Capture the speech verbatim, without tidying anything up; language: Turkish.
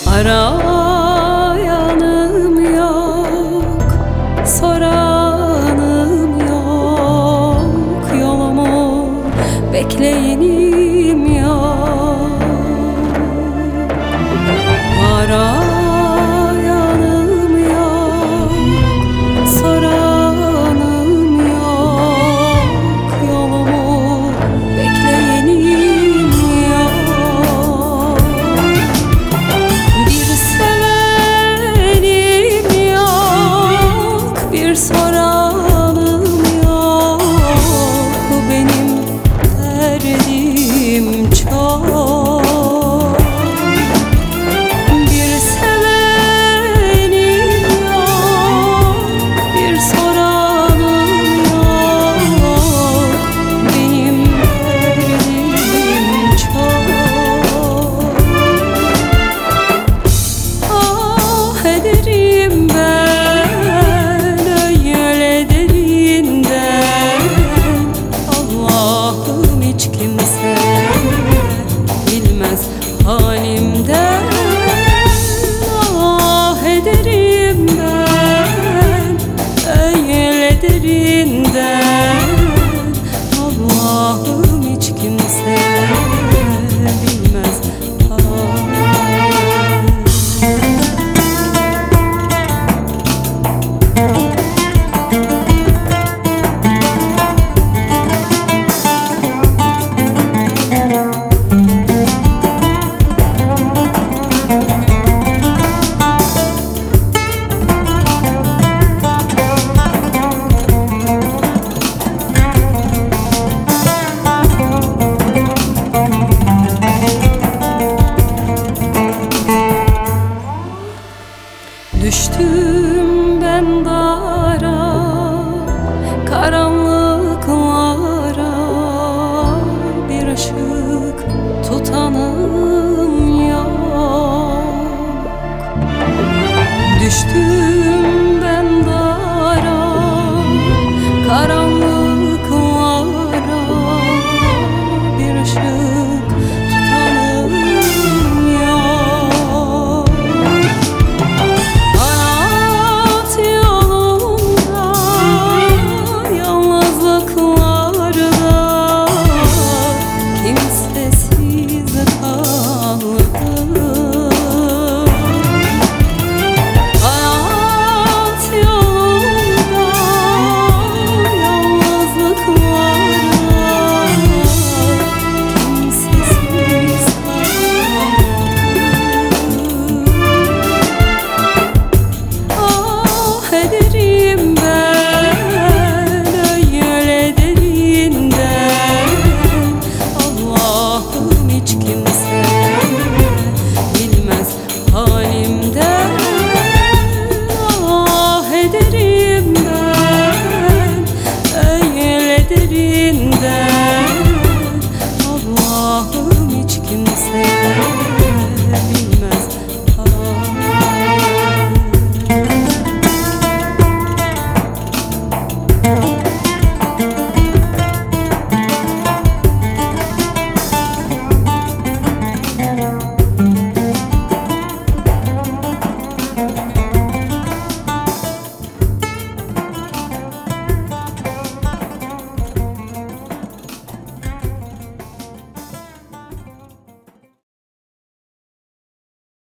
Arayanım yok, soranım yok, yolumu bekleyenim yok. Arayanım yok, soranım yok, yolumu bekleyenim yok. Bir sevenim yok, bir soranım yok, benim derdim çok. Bir sevenim yok, bir soranım yok, benim derdim çok. Ah ederim ben öyle derinden, Allah'ım hiç kimse bilmez halimden. Ah ederim ben öyle derinden, Allah'ım hiç kimse